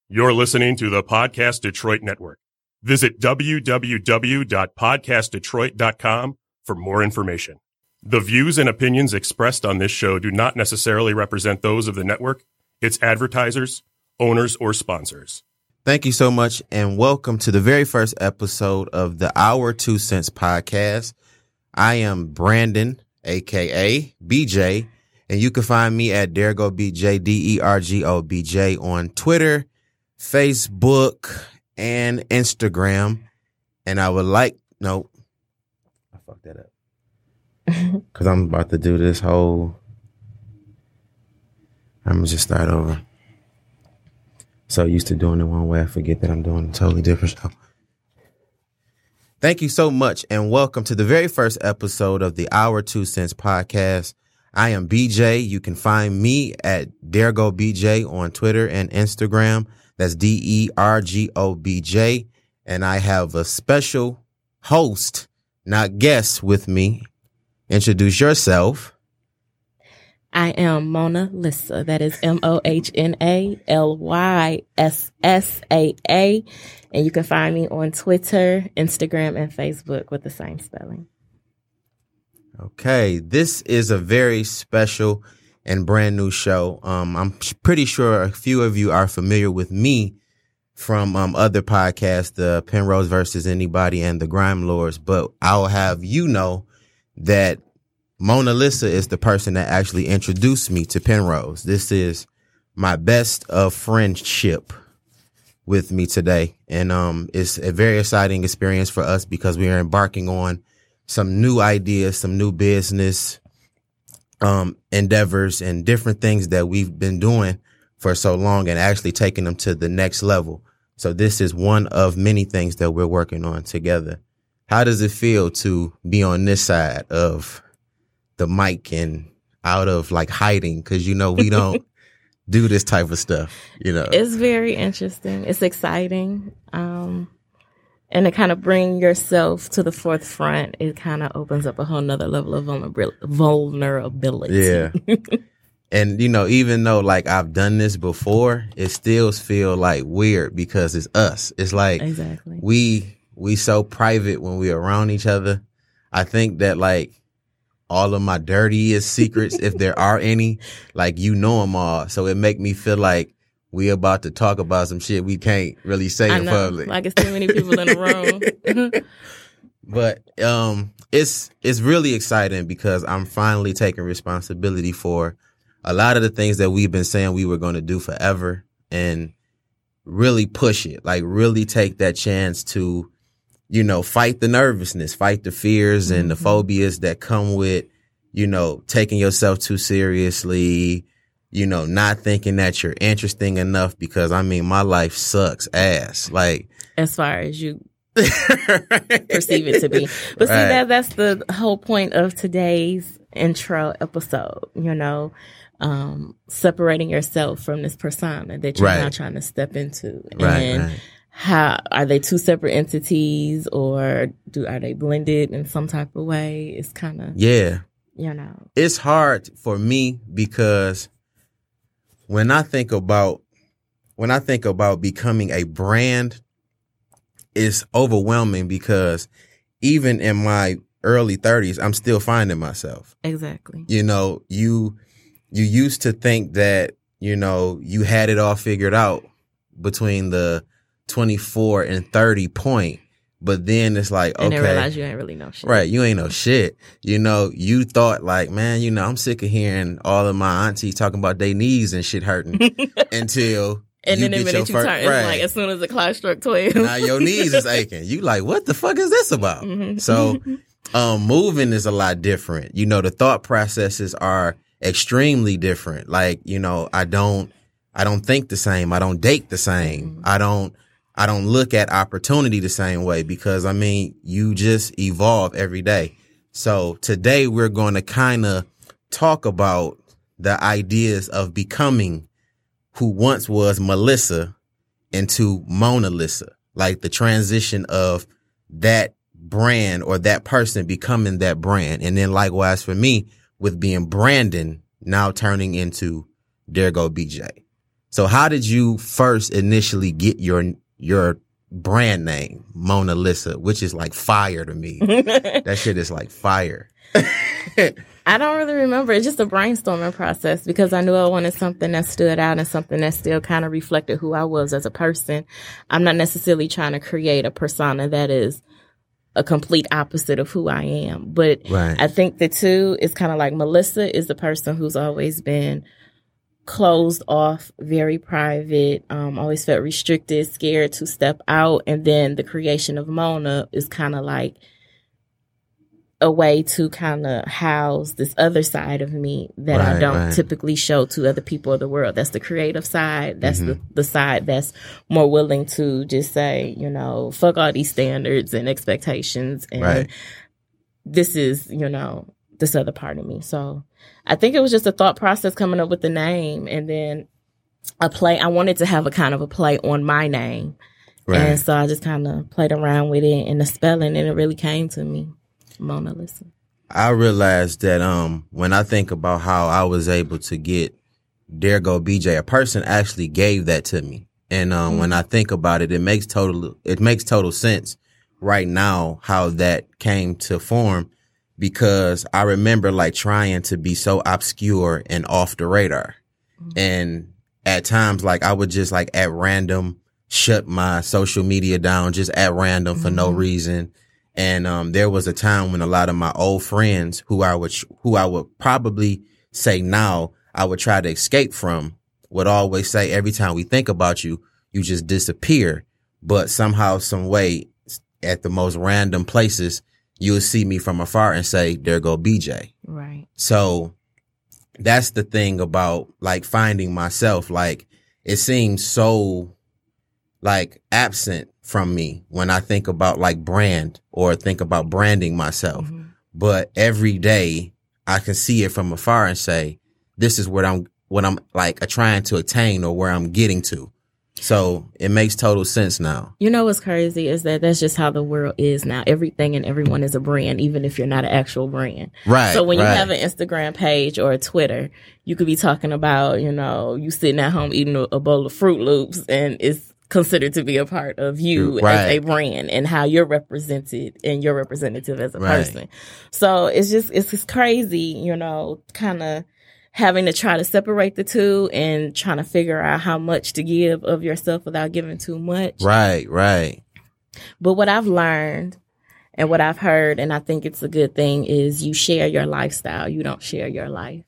You're listening to the Podcast Detroit Network. Visit www.podcastdetroit.com for more information. The views and opinions expressed on this show do not necessarily represent those of the network, its advertisers, owners, or sponsors. Thank you so much, and welcome to the very first episode of the Our 2 Cents podcast. I am Brandon, a.k.a. BJ, and you can find me at DergoBJ, DergoBJ on Twitter, Facebook, and Instagram. And I would I fucked that up. Because I'm about to do this I'm going to just start over. So used to doing it one way, I forget that I'm doing a totally different show. Thank you so much, and welcome to the very first episode of the Our 2 Cents podcast. I am BJ. You can find me at DergoBJ on Twitter and Instagram. That's DergoBJ. And I have a special host, not guest, with me. Introduce yourself. I am Mona Lissa. That is MonaLyssaa. And you can find me on Twitter, Instagram, and Facebook with the same spelling. Okay, this is a very special and brand new show. I'm pretty sure a few of you are familiar with me from other podcasts, the Penrose versus Anybody and the Grime Lords, but I'll have you know that Mona Lissa is the person that actually introduced me to Penrose. This is my best of friendship with me today, and it's a very exciting experience for us because we are embarking on some new ideas, some new business endeavors, and different things that we've been doing for so long and actually taking them to the next level. So this is one of many things that we're working on together. How does it feel to be on this side of the mic and out of like hiding? Because, we don't do this type of stuff, It's very interesting. It's exciting. And to kind of bring yourself to the forefront, it kind of opens up a whole nother level of vulnerability. Yeah. And, even though like I've done this before, it still feel like weird because it's us. It's like exactly. We so private when we're around each other. I think that like all of my dirtiest secrets, if there are any, like them all. So it make me feel like we about to talk about some shit we can't really say in public. Like it's too many people in the room. But it's really exciting because I'm finally taking responsibility for a lot of the things that we've been saying we were going to do forever, and really push it, like really take that chance to, fight the nervousness, fight the fears and the phobias that come with, taking yourself too seriously, not thinking that you're interesting enough, because my life sucks ass. Like, as far as you perceive it to be. But see, that's the whole point of today's intro episode, separating yourself from this persona that you're now trying to step into. And how are they two separate entities, or are they blended in some type of way? It's kind of, it's hard for me because when I think about becoming a brand, it's overwhelming because even in my early 30s, I'm still finding myself. Exactly. You used to think that, you had it all figured out between the 24 and 30 point. But then it's like, okay. And then realize you ain't really know shit. Right. You ain't know shit. You thought like, man, I'm sick of hearing all of my aunties talking about their knees and shit hurting until and then the minute you turn, it's like as soon as the clock struck 12. Now your knees is aching. You like, what the fuck is this about? Mm-hmm. So moving is a lot different. The thought processes are extremely different. Like, I don't think the same. I don't date the same. Mm-hmm. I don't look at opportunity the same way because, you just evolve every day. So today we're going to kind of talk about the ideas of becoming who once was Melissa into Mona Lissa, like the transition of that brand or that person becoming that brand. And then likewise for me with being Brandon, now turning into DergoBJ. So how did you first initially get your brand name, Mona Lisa, which is like fire to me? That shit is like fire. I don't really remember. It's just a brainstorming process because I knew I wanted something that stood out and something that still kind of reflected who I was as a person. I'm not necessarily trying to create a persona that is a complete opposite of who I am. But right. I think the two is kind of like Melissa is the person who's always been closed off, very private, always felt restricted, scared to step out. And then the creation of Mona is kind of like a way to kind of house this other side of me that I don't typically show to other people of the world. That's the creative side. That's the side that's more willing to just say, you know, fuck all these standards and expectations. And this is, you know, this other part of me. So I think it was just a thought process coming up with the name, and then a play. I wanted to have a kind of a play on my name. And so I just kind of played around with it and the spelling, and it really came to me. Mona Lisa. I realized that when I think about how I was able to get There Go BJ, a person actually gave that to me. And when I think about it, it makes total sense right now how that came to form, because I remember like trying to be so obscure and off the radar. And at times, like I would just like at random shut my social media down just at random for no reason. And there was a time when a lot of my old friends who I would probably say now I would try to escape from would always say, every time we think about you, you just disappear. But somehow, some way, at the most random places, you'll see me from afar and say, there go BJ. Right. So that's the thing about like finding myself. Like it seems so like absent from me when I think about like brand or think about branding myself. But every day I can see it from afar and say, this is what I'm like trying to attain or where I'm getting to. So it makes total sense now. You know what's crazy is that that's just how the world is now. Everything and everyone is a brand, even if you're not an actual brand. Right. So when you have an Instagram page or a Twitter, you could be talking about, you know, you sitting at home eating a bowl of Fruit Loops, and it's considered to be a part of you as a brand and how you're represented and you're representative as a person. So it's just crazy, you know, kind of having to try to separate the two and trying to figure out how much to give of yourself without giving too much. Right. But what I've learned and what I've heard, and I think it's a good thing, is you share your lifestyle. You don't share your life.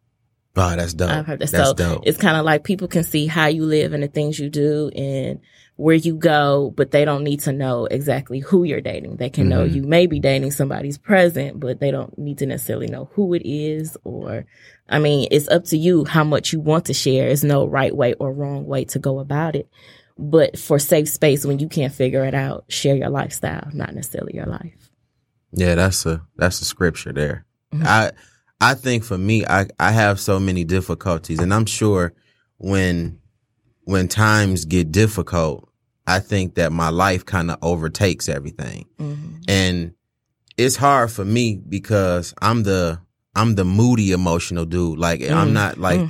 Oh, that's dope. I've heard that. That's so dope. It's kind of like people can see how you live and the things you do and where you go, but they don't need to know exactly who you're dating. They can know you may be dating somebody's present, but they don't need to necessarily know who it is. Or, I mean, it's up to you how much you want to share. There's no right way or wrong way to go about it. But for safe space, when you can't figure it out, share your lifestyle, not necessarily your life. Yeah, that's a scripture there. I think for me, I have so many difficulties, and I'm sure when times get difficult, I think that my life kind of overtakes everything. And it's hard for me because I'm the moody emotional dude. Like I'm not like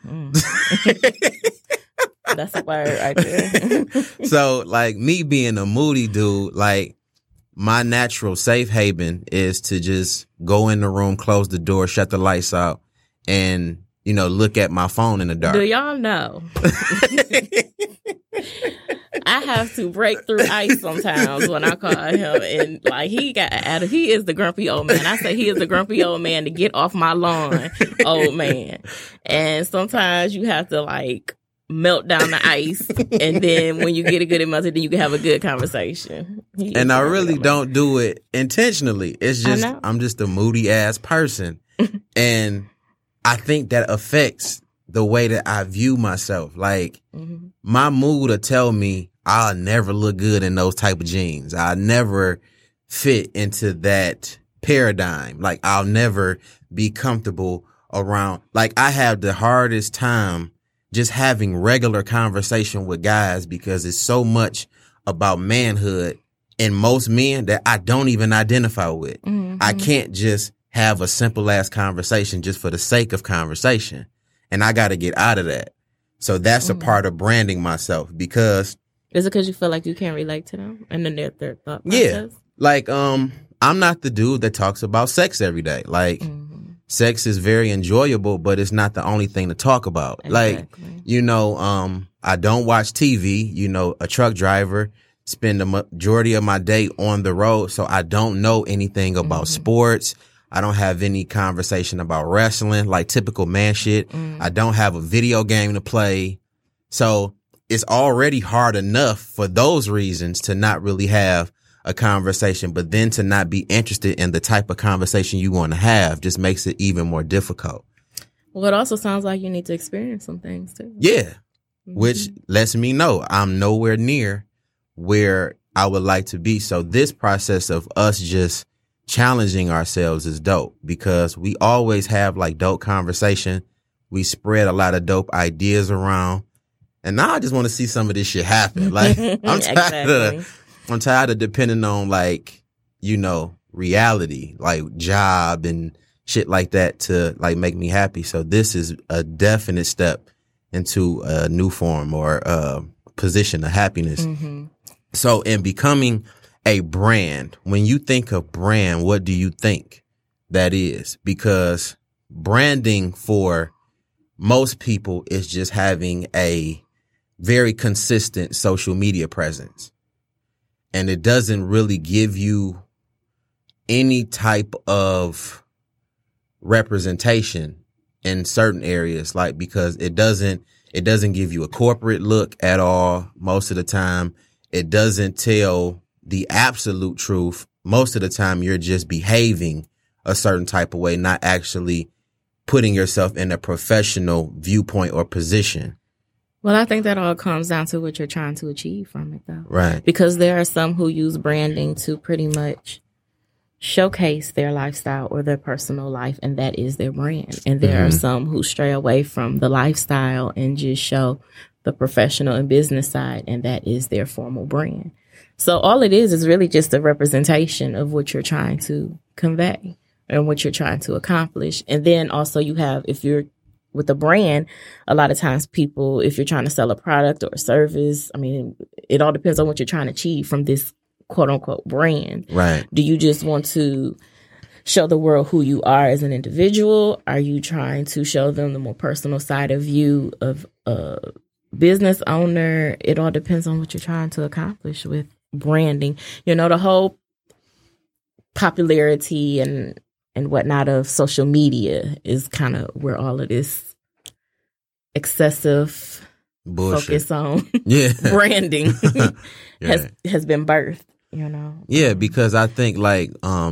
That's a word right there. So like me being a moody dude, like my natural safe haven is to just go in the room, close the door, shut the lights out, and, you know, look at my phone in the dark. Do y'all know? I have to break through ice sometimes when I call him, and like he is the grumpy old man. I say he is the grumpy old man to get off my lawn, old man. And sometimes you have to like melt down the ice, and then when you get a good melted, then you can have a good conversation. And I really don't do it intentionally. It's just I'm just a moody ass person, and I think that affects the way that I view myself. Like my mood will tell me I'll never look good in those type of jeans. I'll never fit into that paradigm. Like I'll never be comfortable around. Like I have the hardest time just having regular conversation with guys because it's so much about manhood in most men that I don't even identify with. I can't just have a simple ass conversation just for the sake of conversation. And I got to get out of that. So that's a part of branding myself because. Is it because you feel like you can't relate to them and then their thought process? Yeah. Like, I'm not the dude that talks about sex every day. Like, sex is very enjoyable, but it's not the only thing to talk about. Exactly. Like, I don't watch TV. A truck driver, spend the majority of my day on the road. So I don't know anything about sports. I don't have any conversation about wrestling, like typical man shit. I don't have a video game to play. So it's already hard enough for those reasons to not really have a conversation, but then to not be interested in the type of conversation you want to have just makes it even more difficult. Well, it also sounds like you need to experience some things too. Yeah. Which lets me know I'm nowhere near where I would like to be. So this process of us just challenging ourselves is dope because we always have like dope conversation. We spread a lot of dope ideas around. And now I just want to see some of this shit happen. Like I'm tired of depending on like, reality, like job and shit like that to like make me happy. So this is a definite step into a new form or position of happiness. So in becoming a brand, when you think of brand, what do you think that is? Because branding for most people is just having a very consistent social media presence. And it doesn't really give you any type of representation in certain areas, like because it doesn't give you a corporate look at all most of the time. It doesn't tell the absolute truth. Most of the time you're just behaving a certain type of way, not actually putting yourself in a professional viewpoint or position. Well, I think that all comes down to what you're trying to achieve from it, though. Right. Because there are some who use branding to pretty much showcase their lifestyle or their personal life, and that is their brand. And there are some who stray away from the lifestyle and just show the professional and business side, and that is their formal brand. So all it is really just a representation of what you're trying to convey and what you're trying to accomplish. And then also you have, if you're with a brand, a lot of times people, if you're trying to sell a product or a service, I mean, it all depends on what you're trying to achieve from this quote unquote brand. Right. Do you just want to show the world who you are as an individual? Are you trying to show them the more personal side of you of a business owner? It all depends on what you're trying to accomplish with branding. The whole popularity and whatnot of social media is kind of where all of this excessive bullshit focus on branding has been birthed, Yeah, because I think like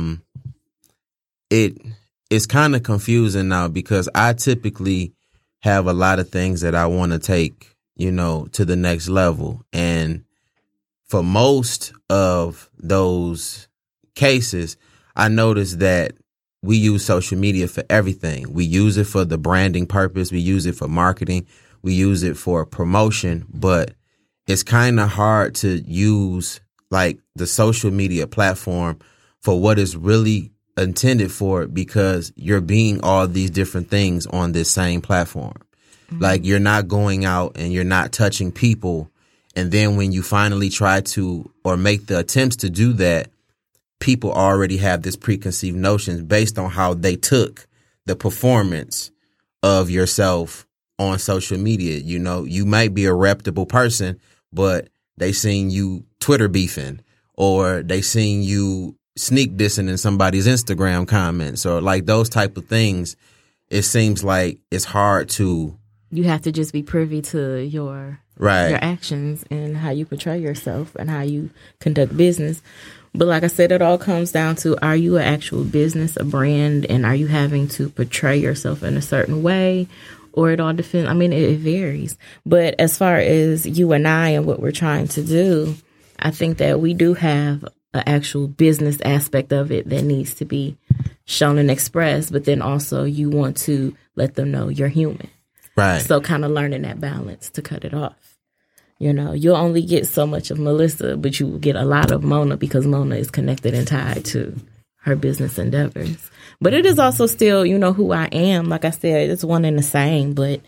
it's kind of confusing now because I typically have a lot of things that I want to take, to the next level. And for most of those cases, I noticed that we use social media for everything. We use it for the branding purpose. We use it for marketing. We use it for promotion. But it's kind of hard to use like the social media platform for what it's really intended for because you're being all these different things on this same platform. Like you're not going out and you're not touching people. And then when you finally try to or make the attempts to do that, people already have this preconceived notions based on how they took the performance of yourself on social media. You might be a reputable person, but they seen you Twitter beefing or they seen you sneak dissing in somebody's Instagram comments or like those type of things. It seems like it's hard to. You have to just be privy to your actions and how you portray yourself and how you conduct business. But like I said, it all comes down to, are you an actual business, a brand, and are you having to portray yourself in a certain way? Or it all depends. I mean, it varies. But as far as you and I and what we're trying to do, I think that we do have an actual business aspect of it that needs to be shown and expressed. But then also you want to let them know you're human. Right. So kind of learning that balance to cut it off. You'll only get so much of Melissa, but you will get a lot of Mona because Mona is connected and tied to her business endeavors. But it is also still, who I am. Like I said, it's one and the same, but,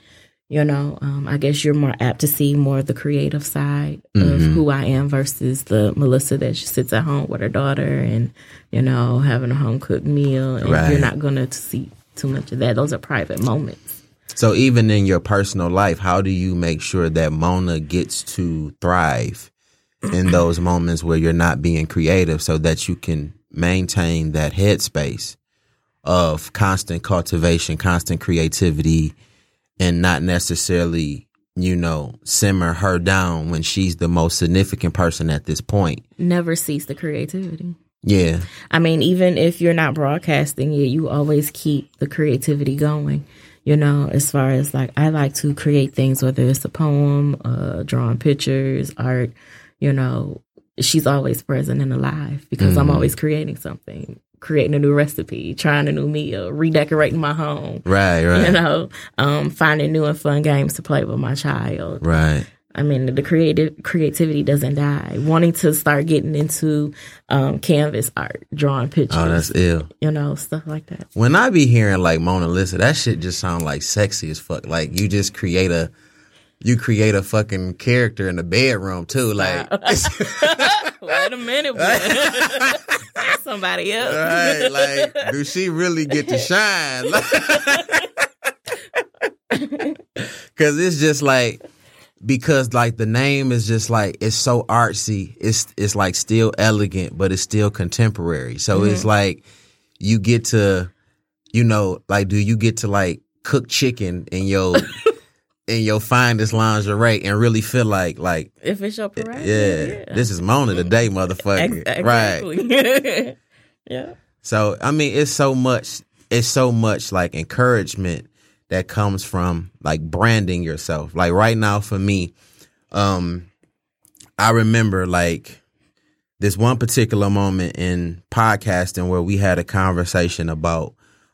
I guess you're more apt to see more of the creative side of who I am versus the Melissa that sits at home with her daughter and, having a home cooked meal. And you're not going to see too much of that. Those are private moments. So even in your personal life, how do you make sure that Mona gets to thrive in those moments where you're not being creative so that you can maintain that headspace of constant cultivation, constant creativity, and not necessarily, simmer her down when she's the most significant person at this point? Never cease the creativity. Yeah. I mean, even if you're not broadcasting it, you always keep the creativity going. As far as I like to create things, whether it's a poem, drawing pictures, art, she's always present and alive because I'm always creating something. Creating a new recipe, trying a new meal, redecorating my home. Right. Finding new and fun games to play with my child. Right. I mean, the creativity doesn't die. Wanting to start getting into canvas art, drawing pictures. Oh, that's ill. Stuff like that. When I be hearing Mona Lisa, that shit just sound like sexy as fuck. You just create a fucking character in the bedroom too. Wait a minute, boy. Somebody else. Right, do she really get to shine? Cause it's just because the name is just it's so artsy. It's still elegant, but it's still contemporary. So it's you get to, do you get to cook chicken in your finest lingerie and really feel like if it's your parade, yeah, this is Mona today, motherfucker. Exactly. Right. Yeah. So I mean, it's so much encouragement that comes from branding yourself. Right now for me, I remember this one particular moment in podcasting where we had a conversation about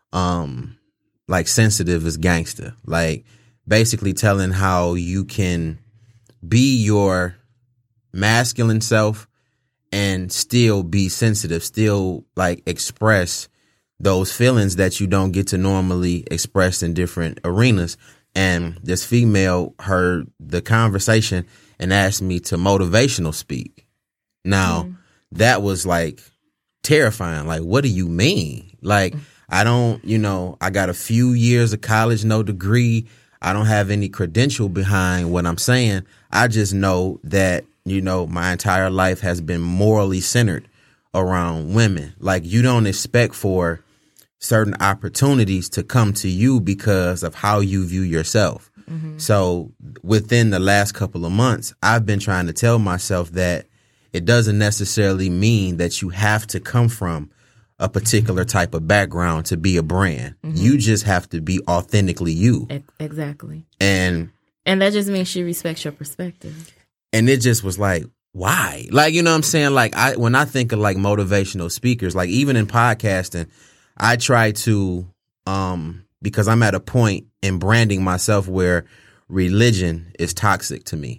sensitive is gangster. Basically telling how you can be your masculine self and still be sensitive, still express those feelings that you don't get to normally express in different arenas. And this female heard the conversation and asked me to motivational speak. Now, that was terrifying. What do you mean? I don't, I got a few years of college, no degree. I don't have any credential behind what I'm saying. I just know that, my entire life has been morally centered around women. You don't expect for certain opportunities to come to you because of how you view yourself. So within the last couple of months, I've been trying to tell myself that it doesn't necessarily mean that you have to come from a particular type of background to be a brand. You just have to be authentically you. Exactly. And that just means she respects your perspective. And it just was why? You know what I'm saying? When I think of motivational speakers, even in podcasting, I try to, because I'm at a point in branding myself where religion is toxic to me.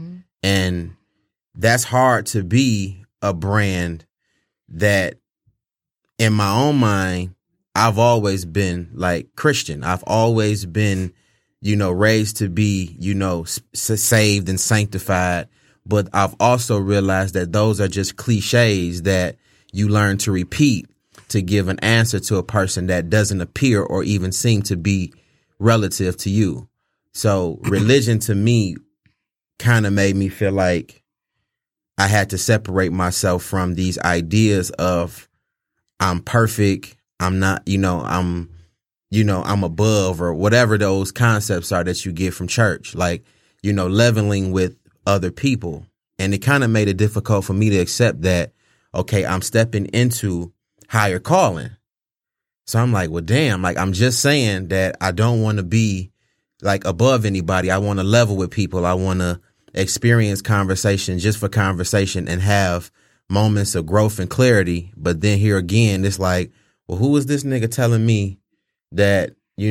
And that's hard to be a brand that, in my own mind, I've always been Christian. I've always been, raised to be, saved and sanctified. But I've also realized that those are just cliches that you learn to repeat to give an answer to a person that doesn't appear or even seem to be relative to you. So religion to me kind of made me feel like I had to separate myself from these ideas of I'm perfect, I'm not, I'm above, or whatever those concepts are that you get from church, leveling with other people. And it kind of made it difficult for me to accept that, okay, I'm stepping into higher calling. So I'm well, damn, I'm just saying that I don't want to be above anybody. I want to level with people. I want to experience conversation just for conversation and have moments of growth and clarity. But then here again, it's well, who is this nigga telling me that,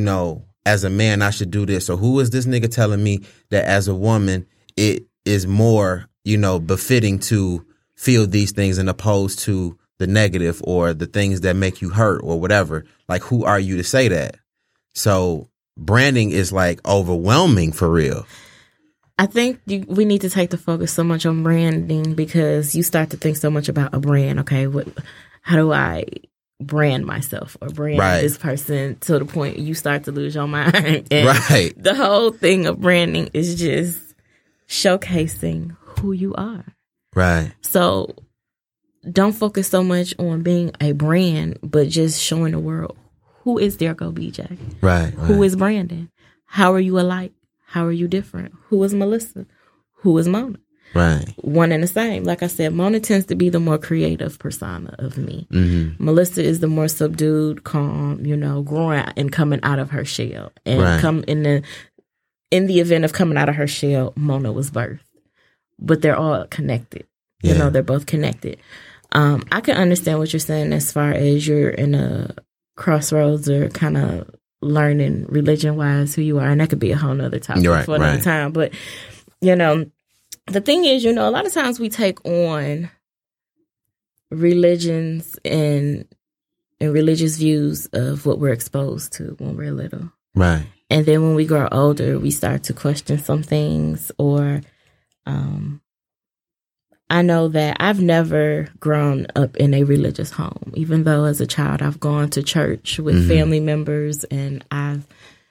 as a man, I should do this? Or who is this nigga telling me that as a woman, it is more, befitting to feel these things and opposed to the negative or the things that make you hurt or whatever? Who are you to say that? So branding is like overwhelming for real. I think we need to take the focus so much on branding because you start to think so much about a brand. Okay, how do I brand myself or brand this person to the point you start to lose your mind? And the whole thing of branding is just showcasing who you are. Right. So don't focus so much on being a brand, but just showing the world who is Derrick OBJ. Right. Who is Brandon? How are you alike? How are you different? Who is Melissa? Who is Mona? Right. One and the same. Like I said, Mona tends to be the more creative persona of me. Mm-hmm. Melissa is the more subdued, calm, growing and coming out of her shell. And come in the event of coming out of her shell, Mona was birthed. But they're all connected. Yeah. They're both connected. I can understand what you're saying as far as you're in a crossroads or kind of learning religion-wise who you are. And that could be a whole nother topic for another time. But, the thing is, a lot of times we take on religions and religious views of what we're exposed to when we're little. Right. And then when we grow older, we start to question some things or I know that I've never grown up in a religious home, even though as a child I've gone to church with family members and I've,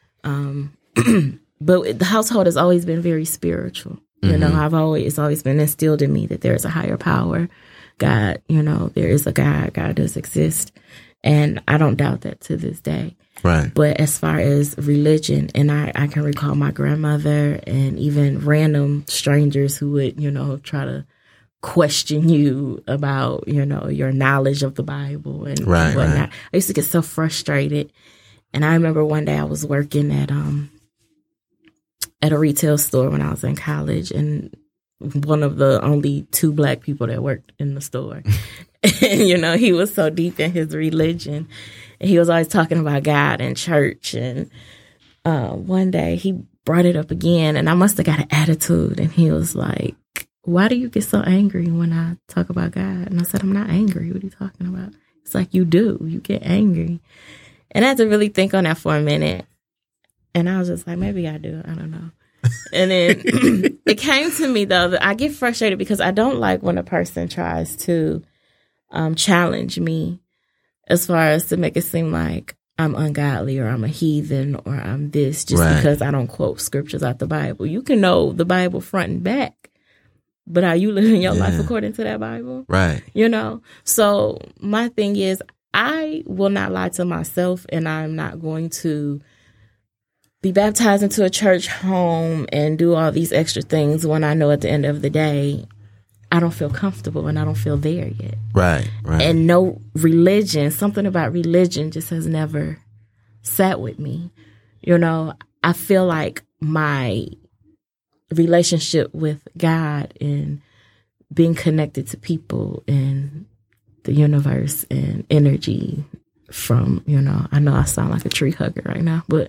but the household has always been very spiritual. It's always been instilled in me that there is a higher power, God, there is a God does exist. And I don't doubt that to this day. Right. But as far as religion, and I can recall my grandmother and even random strangers who would, try to question you about, your knowledge of the Bible and whatnot. Right. I used to get so frustrated. And I remember one day I was working at a retail store when I was in college, and one of the only 2 Black people that worked in the store. And, he was so deep in his religion. And he was always talking about God and church. And one day he brought it up again, and I must have got an attitude. And he was like, "Why do you get so angry when I talk about God?" And I said, "I'm not angry. What are you talking about?" It's like, you do. You get angry. And I had to really think on that for a minute. And I was just like, maybe I do. I don't know. And then it came to me, though, that I get frustrated because I don't like when a person tries to challenge me as far as to make it seem like I'm ungodly or I'm a heathen or I'm this just because I don't quote scriptures out the Bible. You can know the Bible front and back, but are you living your life according to that Bible? Right. So my thing is I will not lie to myself, and I'm not going to be baptized into a church home and do all these extra things when I know at the end of the day, I don't feel comfortable and I don't feel there yet. Right. And no religion, something about religion just has never sat with me. I feel like my relationship with God and being connected to people and the universe and energy from, I know I sound like a tree hugger right now, but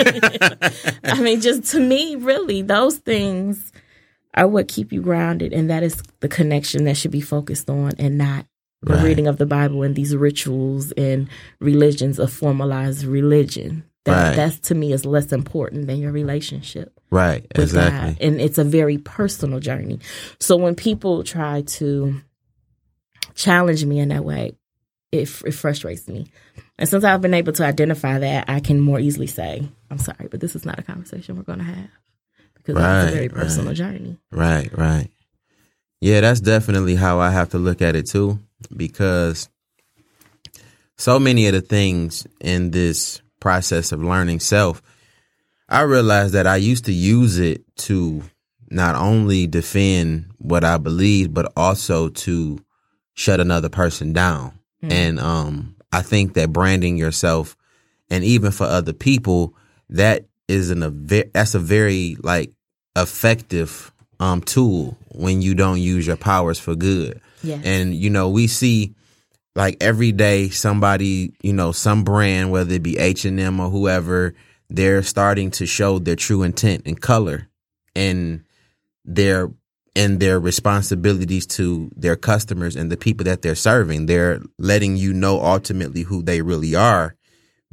I mean, just to me, really, those things are what keep you grounded. And that is the connection that should be focused on, and not the reading of the Bible and these rituals and religions of formalized religion. That to me is less important than your relationship. Right. Exactly. God. And it's a very personal journey. So when people try to challenge me in that way, it frustrates me. And since I've been able to identify that, I can more easily say, I'm sorry, but this is not a conversation we're going to have. Because it's a very personal journey. Right. Yeah, that's definitely how I have to look at it too. Because so many of the things in this process of learning self, I realized that I used to use it to not only defend what I believe, but also to shut another person down. And I think that branding yourself, and even for other people, that's a very effective tool when you don't use your powers for good. Yes. And we see every day somebody, some brand, whether it be H&M or whoever, they're starting to show their true intent and color and their responsibilities to their customers and the people that they're serving. They're letting you know ultimately who they really are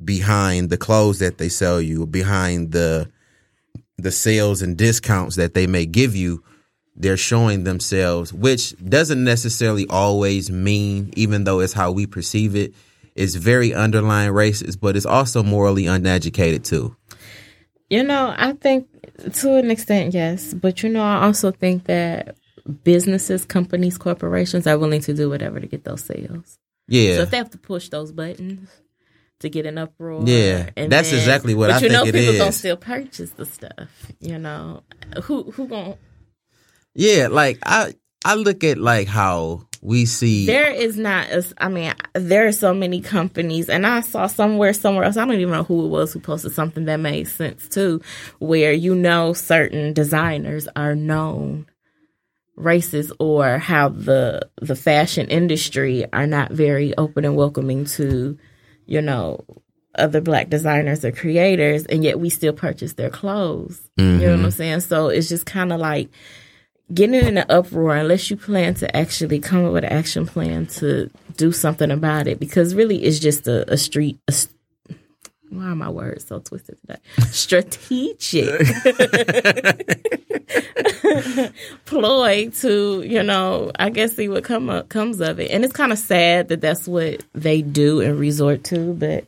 behind the clothes that they sell you, behind the sales and discounts that they may give you. They're showing themselves, which doesn't necessarily always mean, even though it's how we perceive it, it's very underlying racist, but it's also morally uneducated too. I think to an extent, yes. But, I also think that businesses, companies, corporations are willing to do whatever to get those sales. Yeah. So if they have to push those buttons to get an uproar. Yeah, that's exactly what I think it is. But people gonna still purchase the stuff. Who gonna? Yeah, like I look at like how we see there is not. There are so many companies, and I saw somewhere else. I don't even know who it was who posted something that made sense too, where certain designers are known racist, or how the fashion industry are not very open and welcoming to other Black designers or creators, and yet we still purchase their clothes. Mm-hmm. You know what I'm saying? So it's just kind of like getting in an uproar unless you plan to actually come up with an action plan to do something about it, because really it's just a street. Why are my words so twisted today? Strategic ploy to, I guess see what comes of it. And it's kind of sad that that's what they do and resort to, but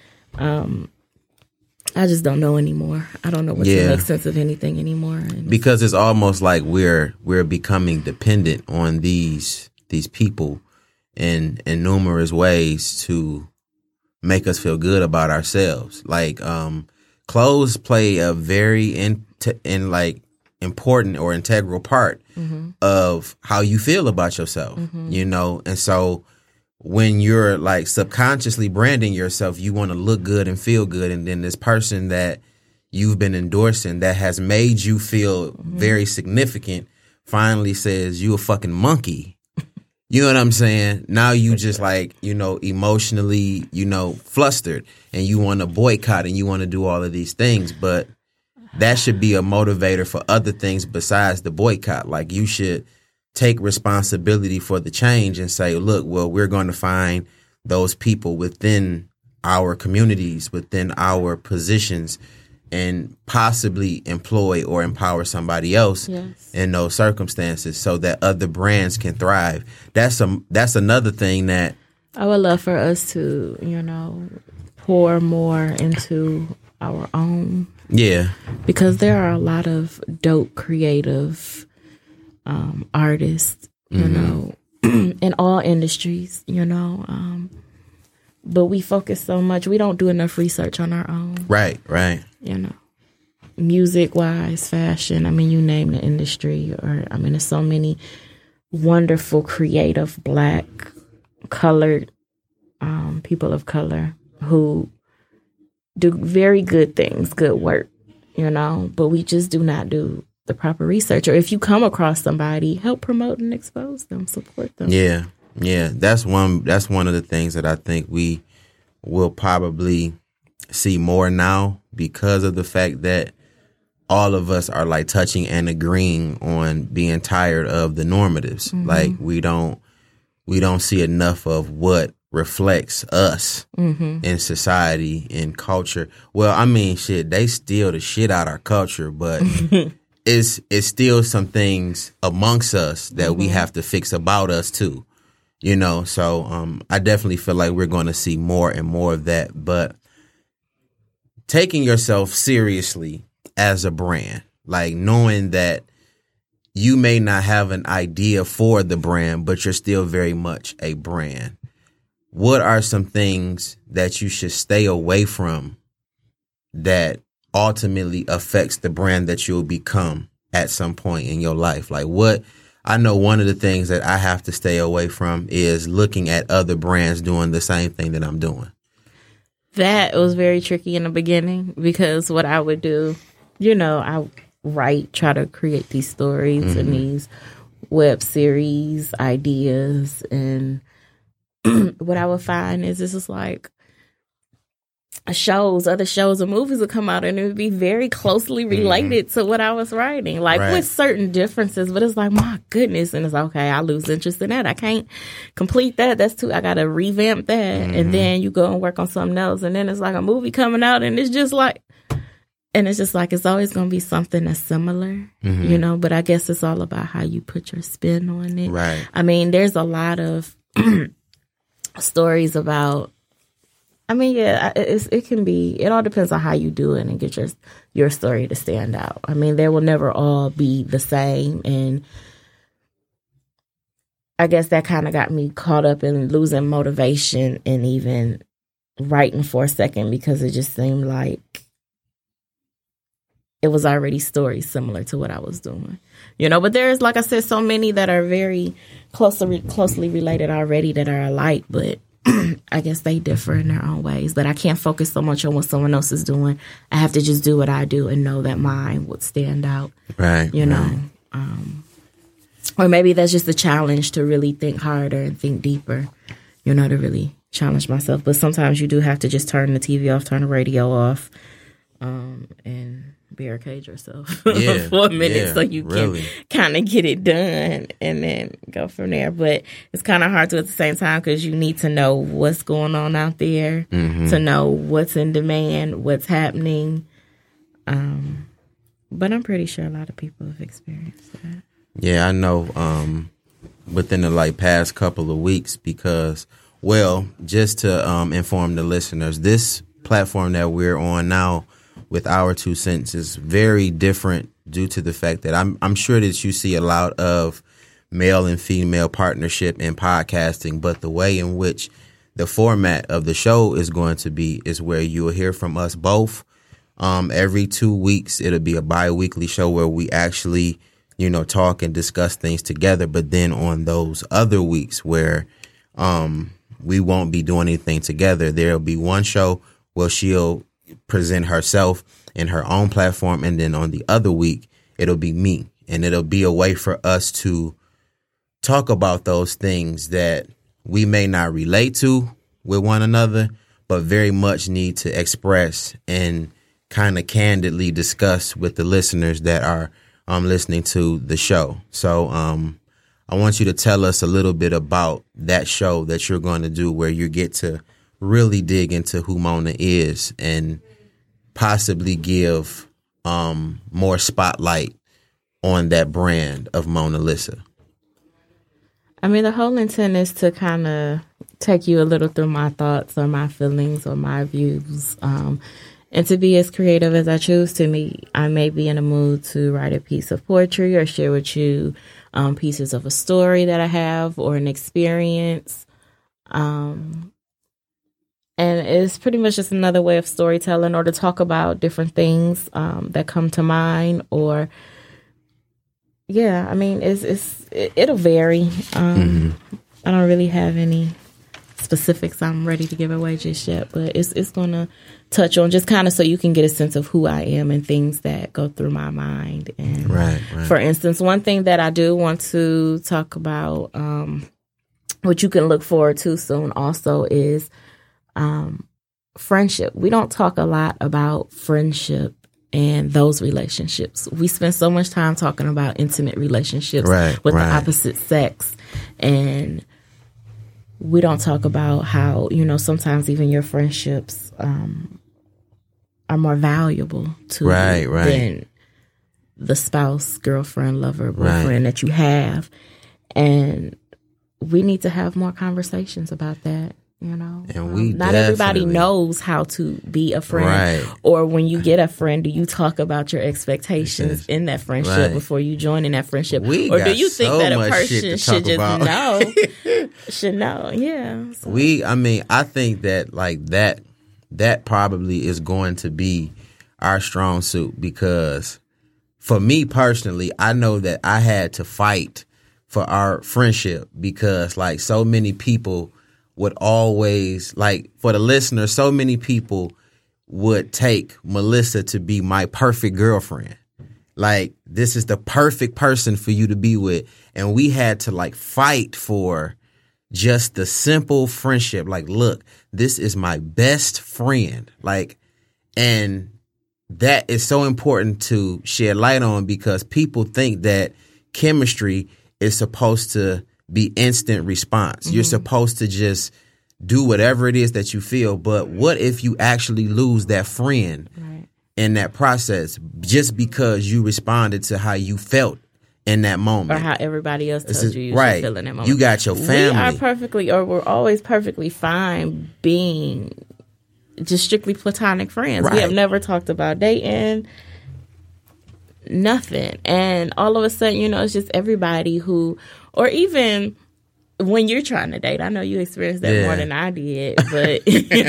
I just don't know anymore. I don't know what to make sense of anything anymore. Because it's almost like we're becoming dependent on these people in numerous ways to make us feel good about ourselves. Like clothes play a very important or integral part of how you feel about yourself, and so when you're like subconsciously branding yourself, you want to look good and feel good, and then this person that you've been endorsing that has made you feel very significant finally says you a fucking monkey. You know what I'm saying? Now you just like, emotionally, flustered, and you want to boycott and you want to do all of these things. But that should be a motivator for other things besides the boycott. Like you should take responsibility for the change and say, look, well, we're going to find those people within our communities, within our positions, and possibly employ or empower somebody else in those circumstances so that other brands can thrive. That's another thing that I would love for us to, pour more into our own. Yeah. Because there are a lot of dope, creative artists, in all industries, but we focus so much. We don't do enough research on our own. Right. Music-wise, fashion, you name the industry. Or, there's so many wonderful, creative, Black, colored people of color who do very good things, good work, but we just do not do the proper research. Or if you come across somebody, help promote and expose them, support them. Yeah. That's one of the things that I think we will probably see more now because of the fact that all of us are like touching and agreeing on being tired of the normatives. Like we don't see enough of what reflects us in society, in culture. Well, they steal the shit out our culture, but it's still some things amongst us that we have to fix about us too. So I definitely feel like we're going to see more and more of that. But taking yourself seriously as a brand, like knowing that you may not have an idea for the brand, but you're still very much a brand. What are some things that you should stay away from that ultimately affects the brand that you'll become at some point in your life? Like I know one of the things that I have to stay away from is looking at other brands doing the same thing that I'm doing. That was very tricky in the beginning because what I would do, I try to create these stories and these web series ideas. And what I would find is this is like, other shows or movies would come out and it would be very closely related to what I was writing, like with certain differences, but it's like, my goodness. And it's like, okay, I lose interest in that. I can't complete that. That's too, I got to revamp that. And then you go and work on something else. And then it's like a movie coming out and it's just like, it's always going to be something that's similar, you know, but I guess it's all about how you put your spin on it. Right. I mean, there's a lot of stories about, I mean, yeah, it all depends on how you do it and get your story to stand out. I mean, they will never all be the same. And I guess that kind of got me caught up in losing motivation and even writing for a second, because it just seemed like it was already stories similar to what I was doing, you know. But there's, like I said, so many that are very closely related already that are alike, but I guess they differ in their own ways. But I can't focus so much on what someone else is doing. I have to just do what I do and know that mine would stand out. Right. You know, or maybe that's just a challenge to really think harder and think deeper, you know, to really challenge myself. But sometimes you do have to just turn the TV off, turn the radio off, and barricade yourself for a minute so you can kind of get it done and then go from there. But it's kind of hard to at the same time, because you need to know what's going on out there, to know what's in demand, what's happening. But I'm pretty sure a lot of people have experienced that. Yeah, I know within the past couple of weeks, because, well, just to inform the listeners, this platform that we're on now with Our Two Cents is very different due to the fact that I'm sure that you see a lot of male and female partnership in podcasting, but the way in which the format of the show is going to be is where you will hear from us both. Every 2 weeks, it'll be a bi-weekly show where we actually, you know, talk and discuss things together. But then on those other weeks where we won't be doing anything together, there'll be one show where she'll present herself in her own platform, and then on the other week it'll be me, and it'll be a way for us to talk about those things that we may not relate to with one another, but very much need to express and kind of candidly discuss with the listeners that are listening to the show. So I want you to tell us a little bit about that show that you're going to do, where you get to really dig into who Mona is and possibly give more spotlight on that brand of Mona Lisa. I mean, the whole intent is to kind of take you a little through my thoughts or my feelings or my views, and to be as creative as I choose to be. I may be in a mood to write a piece of poetry or share with you pieces of a story that I have or an experience. And it's pretty much just another way of storytelling, or to talk about different things that come to mind. Or, yeah, I mean, it'll vary. I don't really have any specifics I'm ready to give away just yet, but it's going to touch on just kind of so you can get a sense of who I am and things that go through my mind. And right. For instance, one thing that I do want to talk about, what you can look forward to soon also, is friendship. We don't talk a lot about friendship and those relationships. We spend so much time talking about intimate relationships with the opposite sex, and we don't talk about how, you know, sometimes even your friendships are more valuable to you than the spouse, girlfriend, lover, boyfriend that you have. And we need to have more conversations about that. You know, and not everybody knows how to be a friend, or when you get a friend, do you talk about your expectations in that friendship before you join in that friendship, or do you think that a person should just know? Should know, yeah. So. I think that that probably is going to be our strong suit, because for me personally, I know that I had to fight for our friendship, because so many people would always, for the listeners, so many people would take Melissa to be my perfect girlfriend. This is the perfect person for you to be with. And we had to fight for just the simple friendship. Like, look, this is my best friend. Like, and that is so important to shed light on, because people think that chemistry is supposed to be instant response. Mm-hmm. You're supposed to just do whatever it is that you feel. But what if you actually lose that friend in that process just because you responded to how you felt in that moment? Or how everybody else told you should feel in that moment. You got your family. We're always perfectly fine being just strictly platonic friends. Right. We have never talked about dating, nothing. And all of a sudden, it's just everybody who, or even when you're trying to date, I know you experienced that more than I did, but,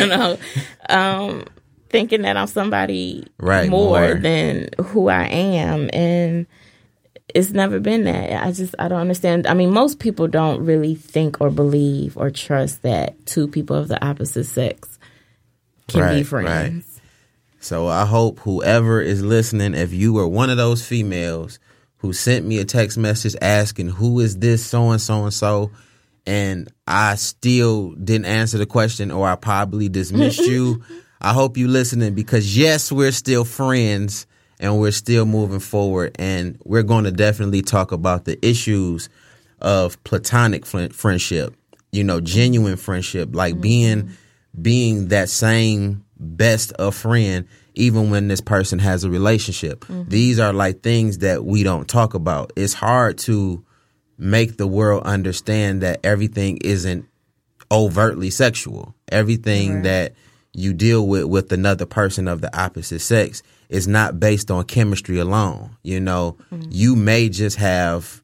thinking that I'm somebody more than who I am. And it's never been that. I don't understand. I mean, most people don't really think or believe or trust that two people of the opposite sex can be friends. Right. So I hope whoever is listening, if you were one of those females who sent me a text message asking, who is this so-and-so and so, and I still didn't answer the question, or I probably dismissed you, I hope you listening, because yes, we're still friends and we're still moving forward, and we're going to definitely talk about the issues of platonic friendship, genuine friendship, like being that same best of friend, even when this person has a relationship. Mm-hmm. These are like things that we don't talk about. It's hard to make the world understand that everything isn't overtly sexual. Everything that you deal with another person of the opposite sex is not based on chemistry alone. You may just have,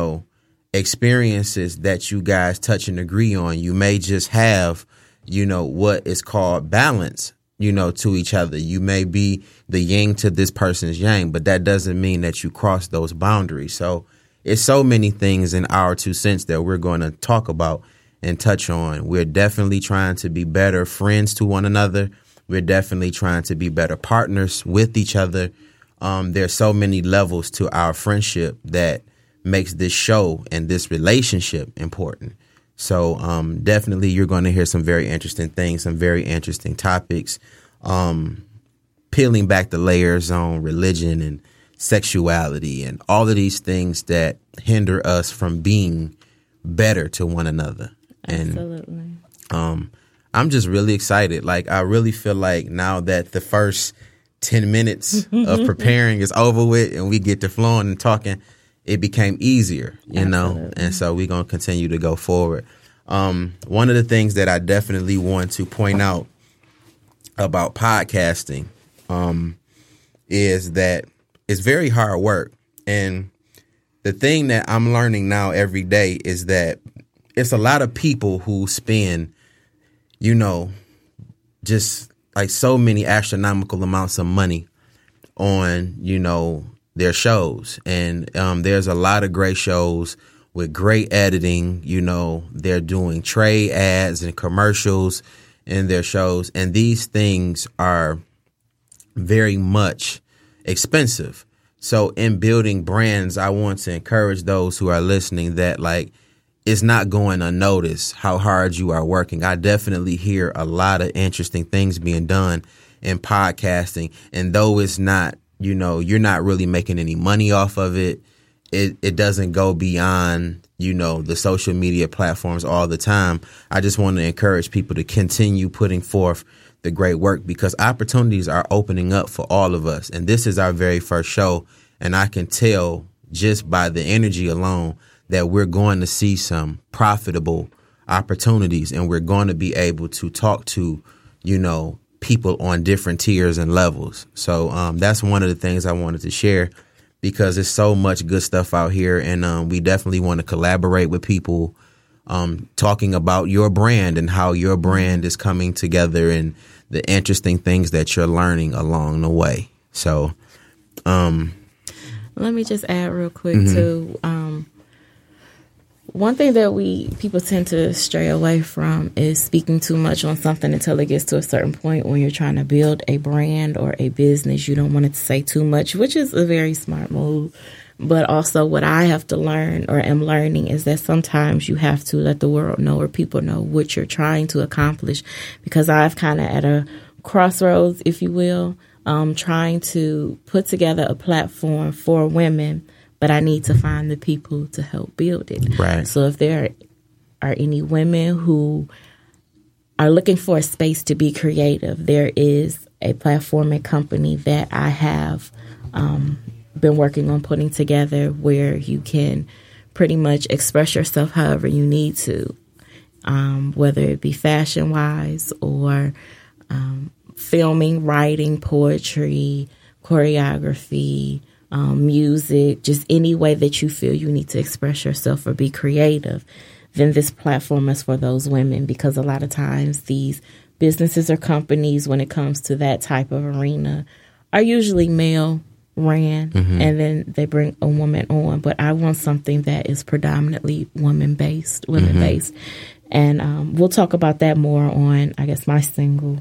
experiences that you guys touch and agree on. You may just have, what is called balance, to each other. You may be the yin to this person's yang, but that doesn't mean that you cross those boundaries. So it's so many things in our 2 cents that we're going to talk about and touch on. We're definitely trying to be better friends to one another. We're definitely trying to be better partners with each other. There's so many levels to our friendship that makes this show and this relationship important. So definitely you're going to hear some very interesting things, some very interesting topics, peeling back the layers on religion and sexuality and all of these things that hinder us from being better to one another. Absolutely. And I'm just really excited. Like, I really feel like now that the first 10 minutes of preparing is over with and we get to flowing and talking, it became easier, know, and so we're going to continue to go forward. One of the things that I definitely want to point out about podcasting is that it's very hard work. And the thing that I'm learning now every day is that it's a lot of people who spend, just like so many astronomical amounts of money on, their shows. And there's a lot of great shows with great editing. They're doing trade ads and commercials in their shows. And these things are very much expensive. So in building brands, I want to encourage those who are listening that, like, it's not going unnoticed how hard you are working. I definitely hear a lot of interesting things being done in podcasting. And though it's not, you're not really making any money off of it, it doesn't go beyond, the social media platforms all the time. I just want to encourage people to continue putting forth the great work, because opportunities are opening up for all of us. And this is our very first show. And I can tell just by the energy alone that we're going to see some profitable opportunities, and we're going to be able to talk to, people on different tiers and levels. So that's one of the things I wanted to share, because there's so much good stuff out here. And we definitely want to collaborate with people talking about your brand and how your brand is coming together and the interesting things that you're learning along the way. So let me just add real quick too. One thing that people tend to stray away from is speaking too much on something until it gets to a certain point when you're trying to build a brand or a business. You don't want it to say too much, which is a very smart move. But also what I have to learn or am learning is that sometimes you have to let the world know or people know what you're trying to accomplish, because I've kind of at a crossroads, if you will, trying to put together a platform for women, but I need to find the people to help build it. Right. So if there are any women who are looking for a space to be creative, there is a platform and company that I have been working on putting together where you can pretty much express yourself however you need to, whether it be fashion-wise or filming, writing, poetry, choreography, music, just any way that you feel you need to express yourself or be creative. Then this platform is for those women, because a lot of times these businesses or companies, when it comes to that type of arena, are usually male ran, and then they bring a woman on. But I want something that is predominantly women-based. And we'll talk about that more on, I guess, my single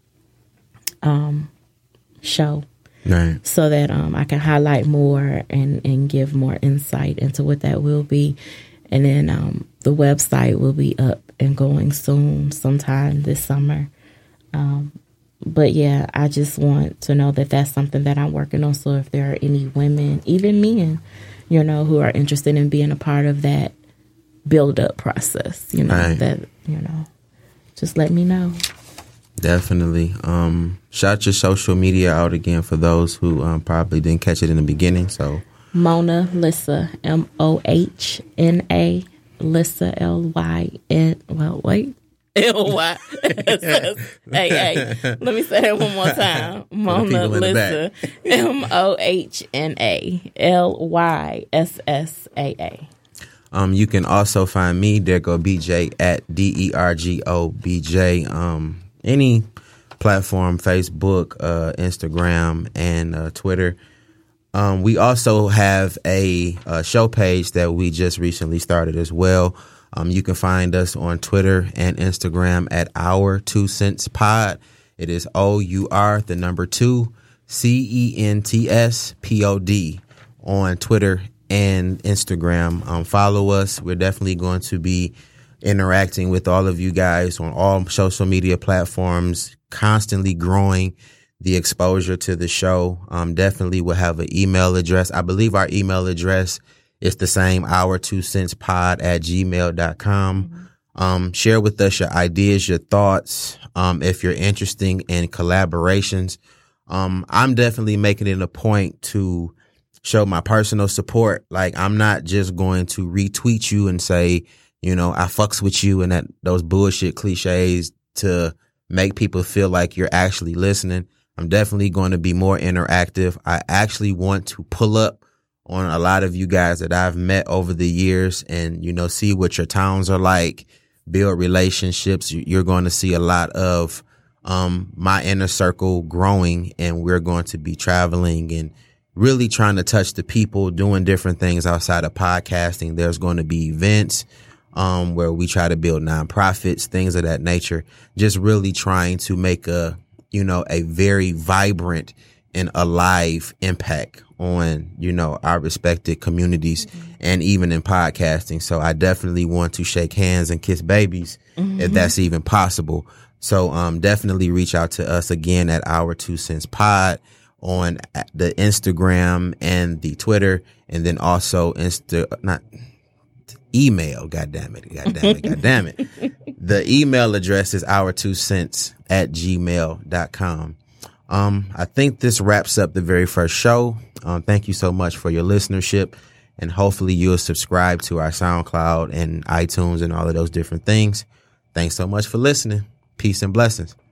show. Right. So that I can highlight more and give more insight into what that will be. And then the website will be up and going soon, sometime this summer. But yeah, I just want to know that that's something that I'm working on. So if there are any women, even men, who are interested in being a part of that build-up process, that, just let me know. Definitely. Shout your social media out again for those who probably didn't catch it in the beginning. So Mona Lissa, Mohna, Lissa, Lyn. Well, wait. L-Y-S-S-A-A. Let me say that one more time. Mona Lissa, Mohna, Lyssaa. You can also find me, Dergo BJ, at DERGOBJ. Any platform, Facebook, Instagram, and Twitter. We also have a show page that we just recently started as well. You can find us on Twitter and Instagram at Our 2 Cents Pod. It is OUR, the number 2, CENTSPOD on Twitter and Instagram. Follow us. We're definitely going to be interacting with all of you guys on all social media platforms, constantly growing the exposure to the show. Definitely will have an email address. I believe our email address is the same, our2centspod@gmail.com. Share with us your ideas, your thoughts. If you're interested in collaborations, I'm definitely making it a point to show my personal support. Like, I'm not just going to retweet you and say, I fucks with you and that those bullshit cliches to make people feel like you're actually listening. I'm definitely going to be more interactive. I actually want to pull up on a lot of you guys that I've met over the years and, see what your towns are like, build relationships. You're going to see a lot of my inner circle growing, and we're going to be traveling and really trying to touch the people, doing different things outside of podcasting. There's going to be events where we try to build nonprofits, things of that nature, just really trying to make a very vibrant and alive impact on, our respected communities and even in podcasting. So I definitely want to shake hands and kiss babies if that's even possible. So definitely reach out to us again at Our 2 Cents Pod on the Instagram and the Twitter, and then also email. God damn it. The email address is our2cents@gmail.com. I think this wraps up the very first show. Thank you so much for your listenership, and hopefully you'll subscribe to our SoundCloud and iTunes and all of those different things. Thanks so much for listening. Peace and blessings.